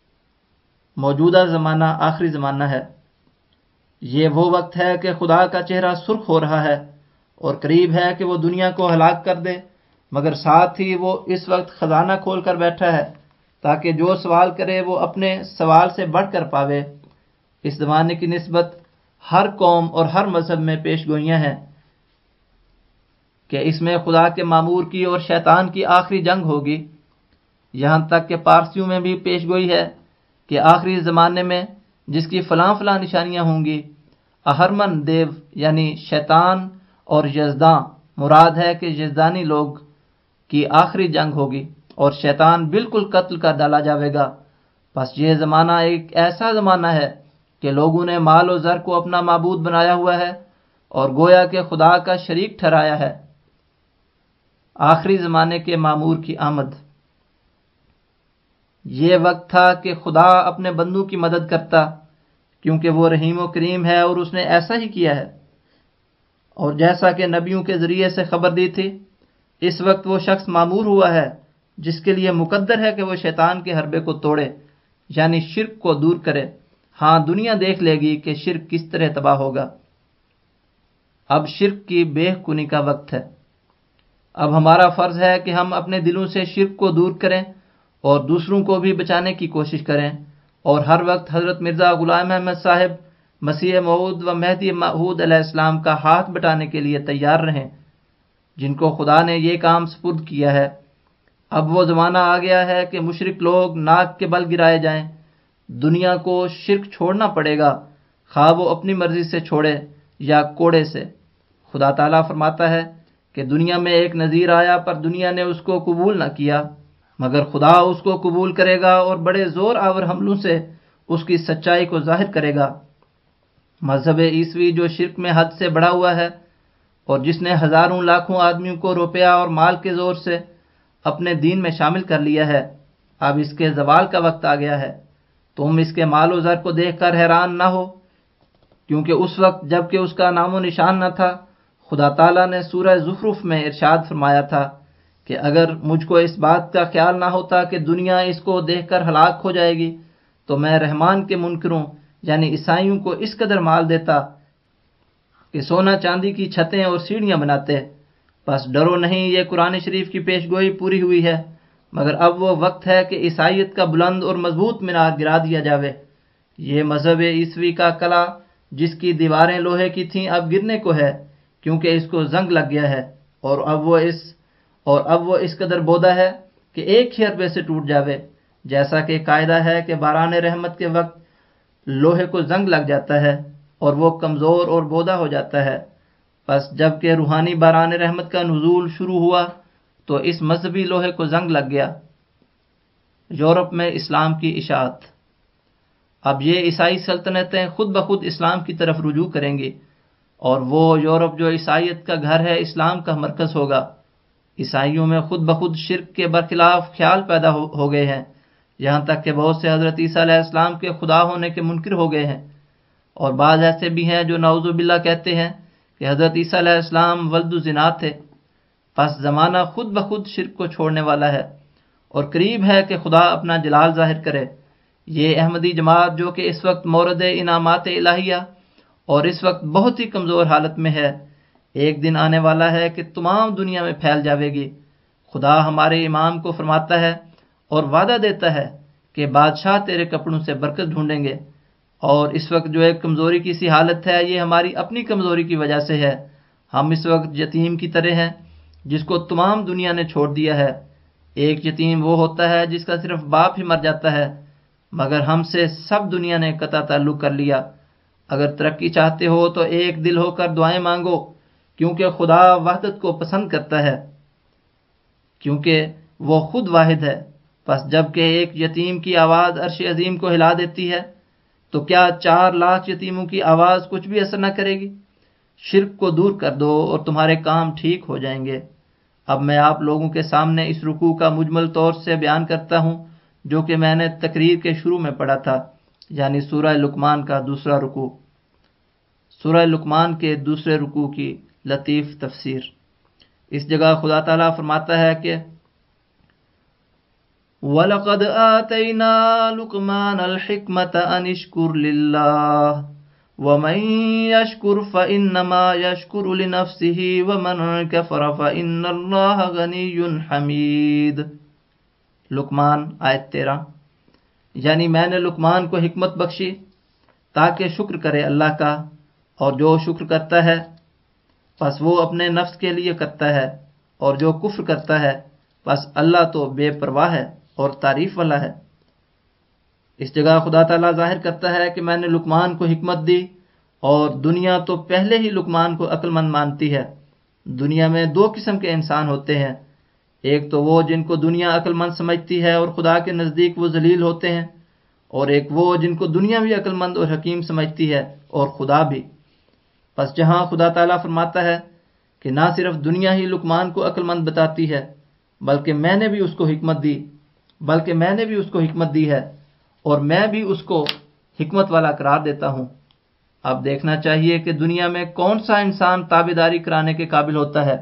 [SPEAKER 1] موجودہ زمانہ آخری زمانہ ہے۔ یہ وہ وقت ہے کہ خدا کا چہرہ سرخ ہو رہا ہے اور قریب ہے کہ وہ دنیا کو ہلاک کر دے، مگر ساتھ ہی وہ اس وقت خزانہ کھول کر بیٹھا ہے تاکہ جو سوال کرے وہ اپنے سوال سے بڑھ کر پاوے۔ اس زمانے کی نسبت ہر قوم اور ہر مذہب میں پیش گوئیاں ہیں کہ اس میں خدا کے مامور کی اور شیطان کی آخری جنگ ہوگی۔ یہاں تک کہ پارسیوں میں بھی پیش گوئی ہے کہ آخری زمانے میں جس کی فلاں فلاں نشانیاں ہوں گی، اہرمن دیو یعنی شیطان اور یزداں مراد ہے کہ یزدانی لوگ کی آخری جنگ ہوگی اور شیطان بالکل قتل کر ڈالا جاوے گا۔ بس یہ زمانہ ایک ایسا زمانہ ہے کہ لوگوں نے مال و زر کو اپنا معبود بنایا ہوا ہے اور گویا کہ خدا کا شریک ٹھہرایا ہے۔ آخری زمانے کے مامور کی آمد۔ یہ وقت تھا کہ خدا اپنے بندوں کی مدد کرتا، کیونکہ وہ رحیم و کریم ہے اور اس نے ایسا ہی کیا ہے۔ اور جیسا کہ نبیوں کے ذریعے سے خبر دی تھی، اس وقت وہ شخص مامور ہوا ہے جس کے لیے مقدر ہے کہ وہ شیطان کے حربے کو توڑے، یعنی شرک کو دور کرے۔ ہاں، دنیا دیکھ لے گی کہ شرک کس طرح تباہ ہوگا۔ اب شرک کی بے کنی کا وقت ہے۔ اب ہمارا فرض ہے کہ ہم اپنے دلوں سے شرک کو دور کریں اور دوسروں کو بھی بچانے کی کوشش کریں، اور ہر وقت حضرت مرزا غلام احمد صاحب مسیح موعود و مہدی موعود علیہ السلام کا ہاتھ بٹانے کے لیے تیار رہیں، جن کو خدا نے یہ کام سپرد کیا ہے۔ اب وہ زمانہ آ گیا ہے کہ مشرک لوگ ناک کے بل گرائے جائیں۔ دنیا کو شرک چھوڑنا پڑے گا، خواہ وہ اپنی مرضی سے چھوڑے یا کوڑے سے۔ خدا تعالیٰ فرماتا ہے کہ دنیا میں ایک نذیر آیا پر دنیا نے اس کو قبول نہ کیا، مگر خدا اس کو قبول کرے گا اور بڑے زور آور حملوں سے اس کی سچائی کو ظاہر کرے گا۔ مذہب عیسوی جو شرک میں حد سے بڑھا ہوا ہے اور جس نے ہزاروں لاکھوں آدمیوں کو روپیہ اور مال کے زور سے اپنے دین میں شامل کر لیا ہے، اب اس کے زوال کا وقت آ گیا ہے۔ تم اس کے مال و زر کو دیکھ کر حیران نہ ہو، کیونکہ اس وقت جب کہ اس کا نام و نشان نہ تھا، خدا تعالیٰ نے سورہ زخرف میں ارشاد فرمایا تھا کہ اگر مجھ کو اس بات کا خیال نہ ہوتا کہ دنیا اس کو دیکھ کر ہلاک ہو جائے گی، تو میں رحمان کے منکروں یعنی عیسائیوں کو اس قدر مال دیتا کہ سونا چاندی کی چھتیں اور سیڑھیاں بناتے۔ بس ڈرو نہیں، یہ قرآن شریف کی پیش گوئی پوری ہوئی ہے، مگر اب وہ وقت ہے کہ عیسائیت کا بلند اور مضبوط مینار گرا دیا جاوے۔ یہ مذہب عیسوی کا قلعہ جس کی دیواریں لوہے کی تھیں اب گرنے کو ہے، کیونکہ اس کو زنگ لگ گیا ہے، اور اب وہ اس قدر بودا ہے کہ ایک ہی حربے سے ٹوٹ جاوے، جیسا کہ قاعدہ ہے کہ باران رحمت کے وقت لوہے کو زنگ لگ جاتا ہے اور وہ کمزور اور بودا ہو جاتا ہے۔ پس جب کہ روحانی باران رحمت کا نزول شروع ہوا تو اس مذہبی لوہے کو زنگ لگ گیا۔ یورپ میں اسلام کی اشاعت۔ اب یہ عیسائی سلطنتیں خود بخود اسلام کی طرف رجوع کریں گی، اور وہ یورپ جو عیسائیت کا گھر ہے اسلام کا مرکز ہوگا۔ عیسائیوں میں خود بخود شرک کے برخلاف خیال پیدا ہو گئے ہیں، یہاں تک کہ بہت سے حضرت عیسیٰ علیہ السلام کے خدا ہونے کے منکر ہو گئے ہیں، اور بعض ایسے بھی ہیں جو نعوذ باللہ کہتے ہیں کہ حضرت عیسیٰ علیہ السلام ولد الزنا تھے۔ پس زمانہ خود بخود شرک کو چھوڑنے والا ہے اور قریب ہے کہ خدا اپنا جلال ظاہر کرے۔ یہ احمدی جماعت جو کہ اس وقت مورد انعامات الہیہ اور اس وقت بہت ہی کمزور حالت میں ہے، ایک دن آنے والا ہے کہ تمام دنیا میں پھیل جاوے گی۔ خدا ہمارے امام کو فرماتا ہے اور وعدہ دیتا ہے کہ بادشاہ تیرے کپڑوں سے برکت ڈھونڈیں گے، اور اس وقت جو ایک کمزوری کی سی حالت ہے، یہ ہماری اپنی کمزوری کی وجہ سے ہے۔ ہم اس وقت یتیم کی طرح ہیں جس کو تمام دنیا نے چھوڑ دیا ہے۔ ایک یتیم وہ ہوتا ہے جس کا صرف باپ ہی مر جاتا ہے، مگر ہم سے سب دنیا نے قطع تعلق کر لیا۔ اگر ترقی چاہتے ہو تو ایک دل ہو کر دعائیں مانگو، کیونکہ خدا وحدت کو پسند کرتا ہے، کیونکہ وہ خود واحد ہے۔ پس جب کہ ایک یتیم کی آواز عرش عظیم کو ہلا دیتی ہے، تو کیا 4 لاکھ یتیموں کی آواز کچھ بھی اثر نہ کرے گی؟ شرک کو دور کر دو اور تمہارے کام ٹھیک ہو جائیں گے۔ اب میں آپ لوگوں کے سامنے اس رکوع کا مجمل طور سے بیان کرتا ہوں جو کہ میں نے تقریر کے شروع میں پڑھا تھا، یعنی سورہ لقمان کا دوسرا رکوع۔ سورہ لقمان کے دوسرے رکوع کی لطیف تفسیر۔ اس جگہ خدا تعالیٰ فرماتا ہے کہ وَلَقَدْ آتَيْنَا لُقْمَانَ الْحِكْمَةَ أَنِ اشْكُرْ لِلَّهِ وَمَنْ يَشْكُرْ فَإِنَّمَا يَشْكُرُ لِنَفْسِهِ وَمَنْ كَفَرَ فَإِنَّ اللَّهَ غَنِيٌّ حَمِيدٌ۔ لقمان آیت 13۔ یعنی میں نے لقمان کو حکمت بخشی تاکہ شکر کرے اللہ کا، اور جو شکر کرتا ہے پس وہ اپنے نفس کے لیے کرتا ہے، اور جو کفر کرتا ہے پس اللہ تو بے پرواہ ہے اور تعریف والا ہے۔ اس جگہ خدا تعالیٰ ظاہر کرتا ہے کہ میں نے لقمان کو حکمت دی، اور دنیا تو پہلے ہی لقمان کو عقل مند مانتی ہے۔ دنیا میں دو قسم کے انسان ہوتے ہیں، ایک تو وہ جن کو دنیا عقل مند سمجھتی ہے اور خدا کے نزدیک وہ ذلیل ہوتے ہیں، اور ایک وہ جن کو دنیا بھی عقل مند اور حکیم سمجھتی ہے اور خدا بھی۔ پس جہاں خدا تعالیٰ فرماتا ہے کہ نہ صرف دنیا ہی لقمان کو عقل مند بتاتی ہے بلکہ میں نے بھی اس کو حکمت دی ہے اور میں بھی اس کو حکمت والا قرار دیتا ہوں۔ اب دیکھنا چاہیے کہ دنیا میں کون سا انسان تابعداری کرانے کے قابل ہوتا ہے،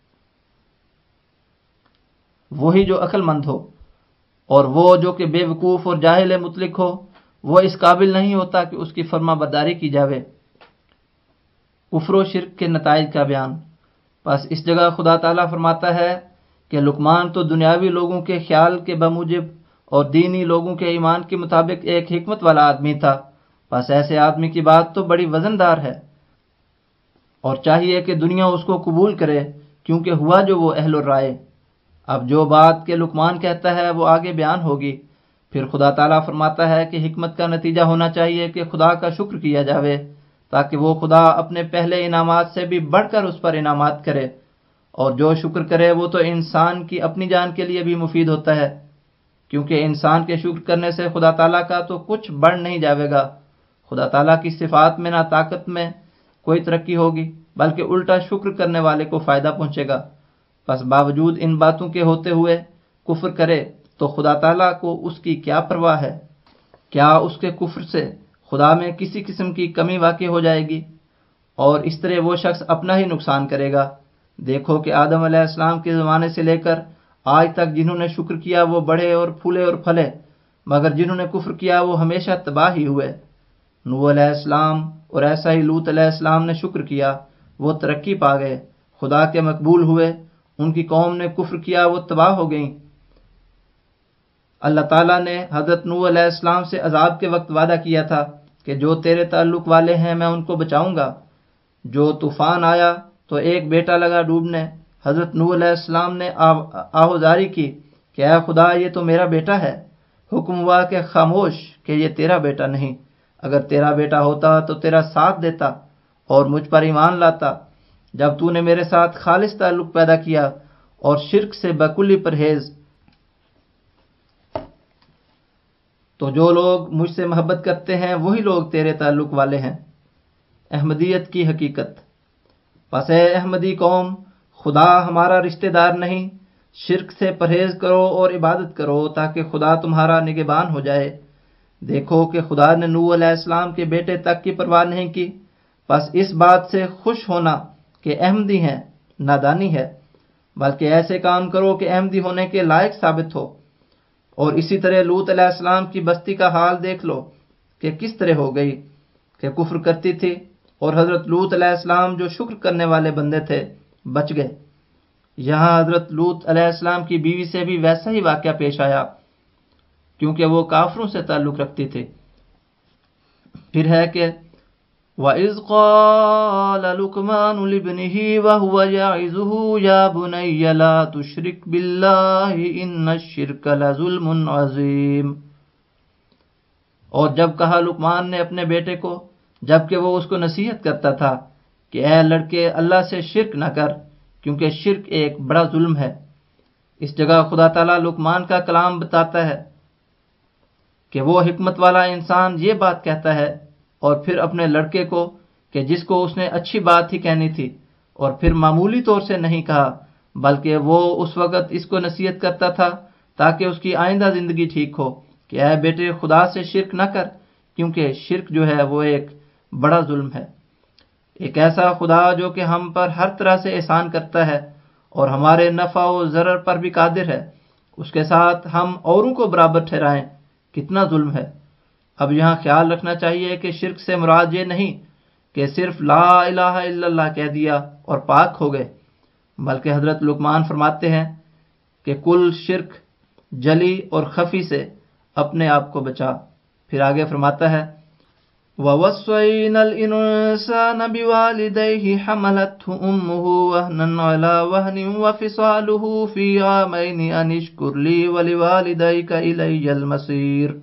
[SPEAKER 1] وہی جو عقل مند ہو، اور وہ جو کہ بے وقوف اور جاہل مطلق ہو وہ اس قابل نہیں ہوتا کہ اس کی فرما برداری کی جاوے۔ کفر و شرک کے نتائج کا بیان۔ پس اس جگہ خدا تعالیٰ فرماتا ہے کہ لقمان تو دنیاوی لوگوں کے خیال کے بموجب اور دینی لوگوں کے ایمان کے مطابق ایک حکمت والا آدمی تھا، پس ایسے آدمی کی بات تو بڑی وزندار ہے، اور چاہیے کہ دنیا اس کو قبول کرے کیونکہ ہوا جو وہ اہل الرائے۔ اب جو بات کہ لقمان کہتا ہے وہ آگے بیان ہوگی۔ پھر خدا تعالیٰ فرماتا ہے کہ حکمت کا نتیجہ ہونا چاہیے کہ خدا کا شکر کیا جاوے، تاکہ وہ خدا اپنے پہلے انعامات سے بھی بڑھ کر اس پر انعامات کرے، اور جو شکر کرے وہ تو انسان کی اپنی جان کے لیے بھی مفید ہوتا ہے، کیونکہ انسان کے شکر کرنے سے خدا تعالیٰ کا تو کچھ بڑھ نہیں جاوے گا۔ خدا تعالیٰ کی صفات میں نہ طاقت میں کوئی ترقی ہوگی بلکہ الٹا شکر کرنے والے کو فائدہ پہنچے گا۔ پس باوجود ان باتوں کے ہوتے ہوئے کفر کرے تو خدا تعالیٰ کو اس کی کیا پرواہ ہے؟ کیا اس کے کفر سے خدا میں کسی قسم کی کمی واقع ہو جائے گی؟ اور اس طرح وہ شخص اپنا ہی نقصان کرے گا۔ دیکھو کہ آدم علیہ السلام کے زمانے سے لے کر آج تک جنہوں نے شکر کیا وہ بڑھے اور پھولے اور پھلے، مگر جنہوں نے کفر کیا وہ ہمیشہ تباہ ہی ہوئے۔ نوح علیہ السلام اور ایسا ہی لوط علیہ السلام نے شکر کیا، وہ ترقی پا گئے، خدا کے مقبول ہوئے۔ ان کی قوم نے کفر کیا، وہ تباہ ہو گئیں۔ اللہ تعالیٰ نے حضرت نوح علیہ السلام سے عذاب کے وقت وعدہ کیا تھا کہ جو تیرے تعلق والے ہیں میں ان کو بچاؤں گا۔ جو طوفان آیا تو ایک بیٹا لگا ڈوبنے، حضرت نوح علیہ السلام نے آہوزاری کی کہ اے خدا یہ تو میرا بیٹا ہے۔ حکم ہوا کہ خاموش، کہ یہ تیرا بیٹا نہیں، اگر تیرا بیٹا ہوتا تو تیرا ساتھ دیتا اور مجھ پر ایمان لاتا۔ جب تو نے میرے ساتھ خالص تعلق پیدا کیا اور شرک سے بکلی پرہیز، تو جو لوگ مجھ سے محبت کرتے ہیں وہی لوگ تیرے تعلق والے ہیں۔ احمدیت کی حقیقت۔ پس اے احمدی قوم، خدا ہمارا رشتہ دار نہیں، شرک سے پرہیز کرو اور عبادت کرو تاکہ خدا تمہارا نگہبان ہو جائے۔ دیکھو کہ خدا نے نوح علیہ السلام کے بیٹے تک کی پرواہ نہیں کی، پس اس بات سے خوش ہونا کہ احمدی ہیں نادانی ہے، بلکہ ایسے کام کرو کہ احمدی ہونے کے لائق ثابت ہو۔ اور اسی طرح لوط علیہ السلام کی بستی کا حال دیکھ لو کہ کس طرح ہو گئی، کہ کفر کرتی تھی، اور حضرت لوط علیہ السلام جو شکر کرنے والے بندے تھے بچ گئے۔ یہاں حضرت لوط علیہ السلام کی بیوی سے بھی ویسا ہی واقعہ پیش آیا، کیونکہ وہ کافروں سے تعلق رکھتی تھی۔ پھر ہے کہ وَإِذْ قَالَ لُقْمَانُ لِابْنِهِ وَهُوَ يَعِظُهُ يَا بُنَيَّ لَا تُشْرِكْ بِاللَّهِ إِنَّ الشِّرْكَ لَظُلْمٌ عَظِيمٌ۔ اور جب کہا لقمان نے اپنے بیٹے کو جبکہ وہ اس کو نصیحت کرتا تھا کہ اے لڑکے اللہ سے شرک نہ کر، کیونکہ شرک ایک بڑا ظلم ہے۔ اس جگہ خدا تعالیٰ لقمان کا کلام بتاتا ہے کہ وہ حکمت والا انسان یہ بات کہتا ہے، اور پھر اپنے لڑکے کو کہ جس کو اس نے اچھی بات ہی کہنی تھی اور پھر معمولی طور سے نہیں کہا، بلکہ وہ اس وقت اس کو نصیحت کرتا تھا تاکہ اس کی آئندہ زندگی ٹھیک ہو کہ اے بیٹے خدا سے شرک نہ کر، کیونکہ شرک جو ہے وہ ایک بڑا ظلم ہے۔ ایک ایسا خدا جو کہ ہم پر ہر طرح سے احسان کرتا ہے اور ہمارے نفع و ضرر پر بھی قادر ہے، اس کے ساتھ ہم اوروں کو برابر ٹھہرائیں، کتنا ظلم ہے۔ اب یہاں خیال رکھنا چاہیے کہ شرک سے مراد یہ نہیں کہ صرف لا الہ الا اللہ کہہ دیا اور پاک ہو گئے، بلکہ حضرت لقمان فرماتے ہیں کہ کل شرک جلی اور خفی سے اپنے آپ کو بچا۔ پھر آگے فرماتا ہے وَوَصَّيْنَا الْإِنسَانَ بِوَالِدَيْهِ حَمَلَتْهُ أُمُّهُ وَهْنًا عَلَى وَهْنٍ وَفِصَالُهُ فِي عَامَيْنِ أَنِ اشْكُرْ لِي وَلِوَالِدَيْكَ إِلَيَّ الْمَصِيرُ،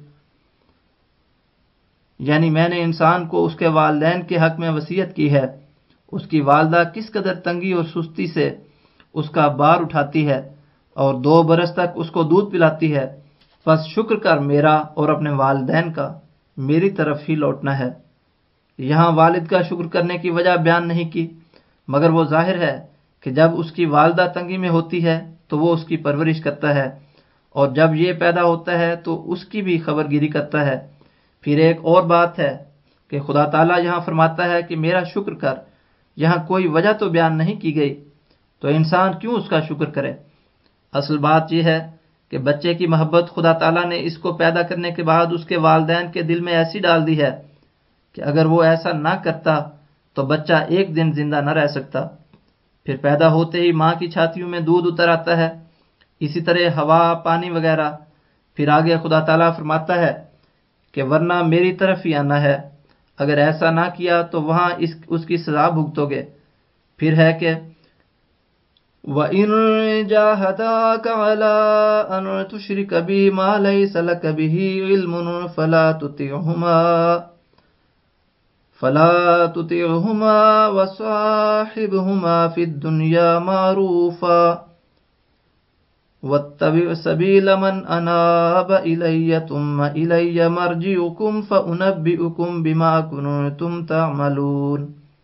[SPEAKER 1] یعنی میں نے انسان کو اس کے والدین کے حق میں وصیت کی ہے۔ اس کی والدہ کس قدر تنگی اور سستی سے اس کا بار اٹھاتی ہے اور 2 برس تک اس کو دودھ پلاتی ہے، پس شکر کر میرا اور اپنے والدین کا، میری طرف ہی لوٹنا ہے۔ یہاں والد کا شکر کرنے کی وجہ بیان نہیں کی، مگر وہ ظاہر ہے کہ جب اس کی والدہ تنگی میں ہوتی ہے تو وہ اس کی پرورش کرتا ہے، اور جب یہ پیدا ہوتا ہے تو اس کی بھی خبر گیری کرتا ہے۔ پھر ایک اور بات ہے کہ خدا تعالیٰ یہاں فرماتا ہے کہ میرا شکر کر، یہاں کوئی وجہ تو بیان نہیں کی گئی، تو انسان کیوں اس کا شکر کرے؟ اصل بات یہ ہے کہ بچے کی محبت خدا تعالیٰ نے اس کو پیدا کرنے کے بعد اس کے والدین کے دل میں ایسی ڈال دی ہے کہ اگر وہ ایسا نہ کرتا تو بچہ ایک دن زندہ نہ رہ سکتا۔ پھر پیدا ہوتے ہی ماں کی چھاتیوں میں دودھ اتر آتا ہے، اسی طرح ہوا، پانی وغیرہ۔ پھر آگے خدا تعالیٰ فرماتا ہے کہ ورنہ میری طرف ہی آنا ہے، اگر ایسا نہ کیا تو وہاں اس کی سزا بھگتو گے۔ پھر ہے کہ وَإِن جَاهَدَاكَ عَلَىٰ أَن تُشْرِكَ بِي مَا لَيْسَ لَكَ بِهِ عِلْمٌ فَلَا تُطِعْهُمَا وَصَاحِبْهُمَا فِي الدُّنْيَا مَعْرُوفًا وَاتَّبِعْ سَبِيلَ مَنْ أَنَابَ إِلَيَّ ثُمَّ إِلَيَّ مَرْجِعُكُمْ فَأُنَبِّئُكُمْ بِمَا كُنتُمْ تَعْمَلُونَ۔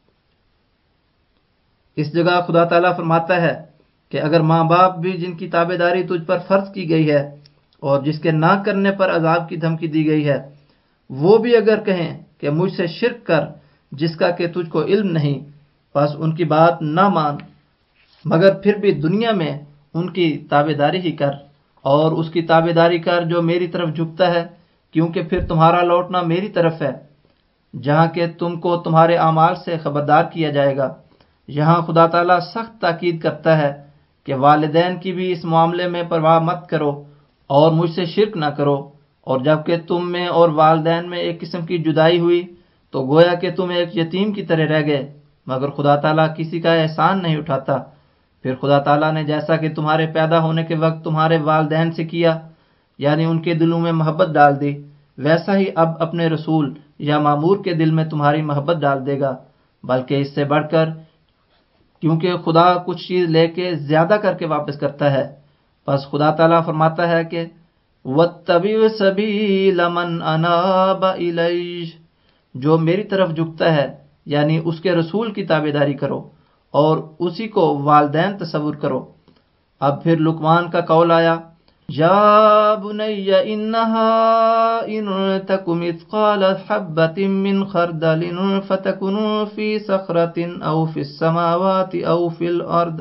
[SPEAKER 1] اس جگہ خدا تعالیٰ فرماتا ہے کہ اگر ماں باپ بھی جن کی تابع داری تجھ پر فرض کی گئی ہے اور جس کے نہ کرنے پر عذاب کی دھمکی دی گئی ہے، وہ بھی اگر کہیں کہ مجھ سے شرک کر جس کا کہ تجھ کو علم نہیں، پس ان کی بات نہ مان، مگر پھر بھی دنیا میں ان کی تابع داری ہی کر، اور اس کی تابع داری کر جو میری طرف جھکتا ہے، کیونکہ پھر تمہارا لوٹنا میری طرف ہے، جہاں کہ تم کو تمہارے اعمال سے خبردار کیا جائے گا۔ یہاں خدا تعالیٰ سخت تاکید کرتا ہے کہ والدین کی بھی اس معاملے میں پرواہ مت کرو اور مجھ سے شرک نہ کرو، اور جب کہ تم میں اور والدین میں ایک قسم کی جدائی ہوئی تو گویا کہ تم ایک یتیم کی طرح رہ گئے، مگر خدا تعالیٰ کسی کا احسان نہیں اٹھاتا۔ پھر خدا تعالیٰ نے جیسا کہ تمہارے پیدا ہونے کے وقت تمہارے والدین سے کیا، یعنی ان کے دلوں میں محبت ڈال دی، ویسا ہی اب اپنے رسول یا مامور کے دل میں تمہاری محبت ڈال دے گا، بلکہ اس سے بڑھ کر، کیونکہ خدا کچھ چیز لے کے زیادہ کر کے واپس کرتا ہے۔ پس خدا تعالیٰ فرماتا ہے کہ وَاتَّبِعْ سَبِيلَ مَنْ أَنَابَ إِلَيَّ، جو میری طرف جھکتا ہے، یعنی اس کے رسول کی تابع داری کرو اور اسی کو والدین تصور کرو۔ اب پھر لقمان کا قول آیا، یا بنی انہا ان تک مثقال حبۃ من خردل فتکن فی صخرۃ او فی السماوات او فی الارض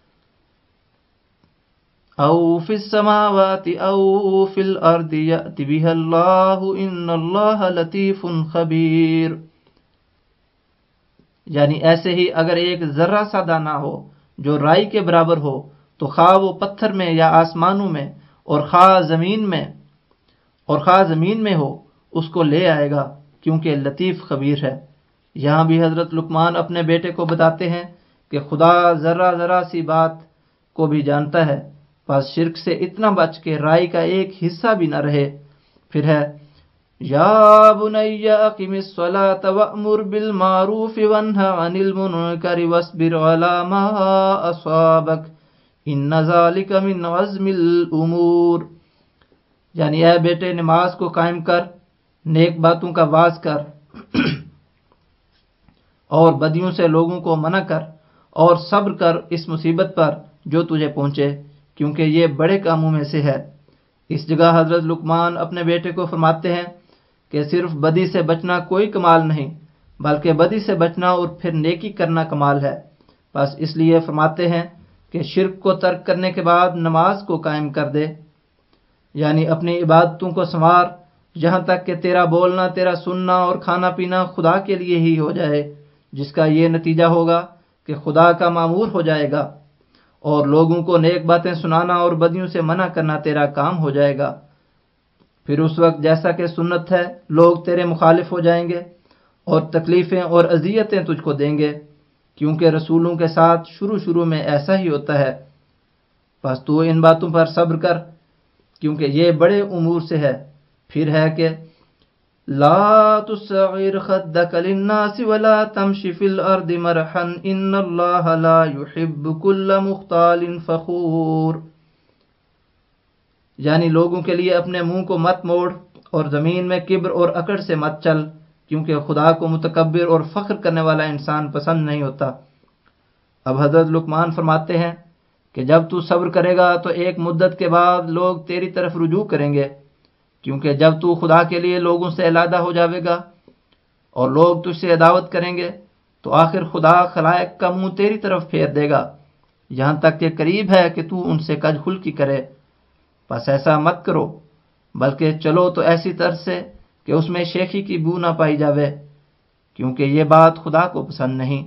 [SPEAKER 1] یأت بها اللہ ان اللہ لطیف خبیر، یعنی ایسے ہی اگر ایک ذرہ سا دانہ ہو جو رائی کے برابر ہو تو خواہ وہ پتھر میں یا آسمانوں میں اور خواہ زمین میں ہو، اس کو لے آئے گا، کیونکہ لطیف خبیر ہے۔ یہاں بھی حضرت لقمان اپنے بیٹے کو بتاتے ہیں کہ خدا ذرہ سی بات کو بھی جانتا ہے، پس شرک سے اتنا بچ کہ رائی کا ایک حصہ بھی نہ رہے۔ پھر ہے یا بنی اقم الصلاۃ وأمر بالمعروف وانہ عن المنکر واصبر علی ما اصابک ان ذالک من عزم الامور، یعنی اے بیٹے نماز کو قائم کر، نیک باتوں کا واعظ کر اور بدیوں سے لوگوں کو منع کر، اور صبر کر اس مصیبت پر جو تجھے پہنچے، کیونکہ یہ بڑے کاموں میں سے ہے۔ اس جگہ حضرت لقمان اپنے بیٹے کو فرماتے ہیں کہ صرف بدی سے بچنا کوئی کمال نہیں، بلکہ بدی سے بچنا اور پھر نیکی کرنا کمال ہے۔ بس اس لیے فرماتے ہیں کہ شرک کو ترک کرنے کے بعد نماز کو قائم کر دے، یعنی اپنی عبادتوں کو سنوار، یہاں تک کہ تیرا بولنا، تیرا سننا اور کھانا پینا خدا کے لیے ہی ہو جائے، جس کا یہ نتیجہ ہوگا کہ خدا کا مامور ہو جائے گا، اور لوگوں کو نیک باتیں سنانا اور بدیوں سے منع کرنا تیرا کام ہو جائے گا۔ پھر اس وقت جیسا کہ سنت ہے، لوگ تیرے مخالف ہو جائیں گے اور تکلیفیں اور اذیتیں تجھ کو دیں گے، کیونکہ رسولوں کے ساتھ شروع میں ایسا ہی ہوتا ہے۔ بس تو ان باتوں پر صبر کر، کیونکہ یہ بڑے امور سے ہے۔ پھر ہے کہ لا تصغر خدك للناس ولا تمش في الارض مرحا ان اللہ لا يحب كل مختال فخور، یعنی لوگوں کے لیے اپنے منہ کو مت موڑ اور زمین میں کبر اور اکڑ سے مت چل، کیونکہ خدا کو متکبر اور فخر کرنے والا انسان پسند نہیں ہوتا۔ اب حضرت لقمان فرماتے ہیں کہ جب تو صبر کرے گا تو ایک مدت کے بعد لوگ تیری طرف رجوع کریں گے، کیونکہ جب تو خدا کے لیے لوگوں سے علیحدہ ہو جاوے گا اور لوگ تجھ سے عداوت کریں گے تو آخر خدا خلائق کا منہ تیری طرف پھیر دے گا، یہاں تک کہ قریب ہے کہ تو ان سے کج خلقی کرے۔ بس ایسا مت کرو، بلکہ چلو تو ایسی طرز سے کہ اس میں شیخی کی بو نہ پائی جاوے، کیونکہ یہ بات خدا کو پسند نہیں۔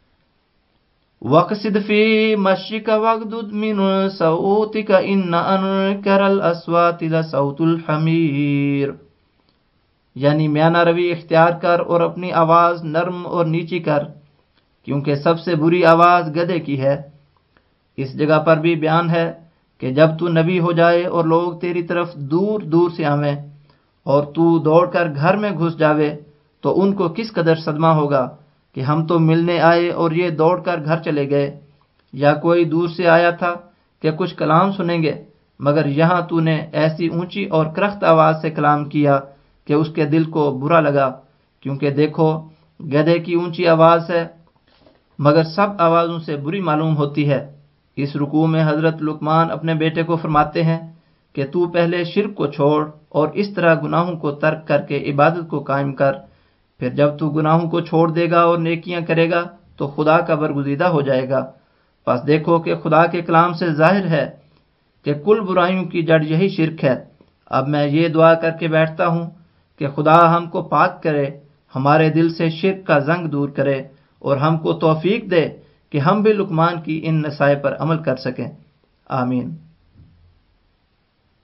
[SPEAKER 1] وَقْصِدْ فِي مَشْيِكَ وَاغْضُضْ مِنْ صَوْتِكَ إِنَّ أَنْكَرَ الْأَصْوَاتِ لَصَوْتُ الْحَمِيرِ، یعنی میانہ روی اختیار کر اور اپنی آواز نرم اور نیچی کر، کیونکہ سب سے بری آواز گدھے کی ہے۔ اس جگہ پر بھی بیان ہے کہ جب تو نبی ہو جائے اور لوگ تیری طرف دور دور سے آویں اور تو دوڑ کر گھر میں گھس جاوے تو ان کو کس قدر صدمہ ہوگا کہ ہم تو ملنے آئے اور یہ دوڑ کر گھر چلے گئے، یا کوئی دور سے آیا تھا کہ کچھ کلام سنیں گے، مگر یہاں تو نے ایسی اونچی اور کرخت آواز سے کلام کیا کہ اس کے دل کو برا لگا، کیونکہ دیکھو گدھے کی اونچی آواز ہے مگر سب آوازوں سے بری معلوم ہوتی ہے۔ اس رکوع میں حضرت لقمان اپنے بیٹے کو فرماتے ہیں کہ تو پہلے شرک کو چھوڑ اور اس طرح گناہوں کو ترک کر کے عبادت کو قائم کر، پھر جب تو گناہوں کو چھوڑ دے گا اور نیکیاں کرے گا تو خدا کا برگزیدہ ہو جائے گا۔ پس دیکھو کہ خدا کے کلام سے ظاہر ہے کہ کل برائیوں کی جڑ یہی شرک ہے۔ اب میں یہ دعا کر کے بیٹھتا ہوں کہ خدا ہم کو پاک کرے، ہمارے دل سے شرک کا زنگ دور کرے اور ہم کو توفیق دے کہ ہم بھی لقمان کی ان نصائح پر عمل کر سکیں۔ آمین۔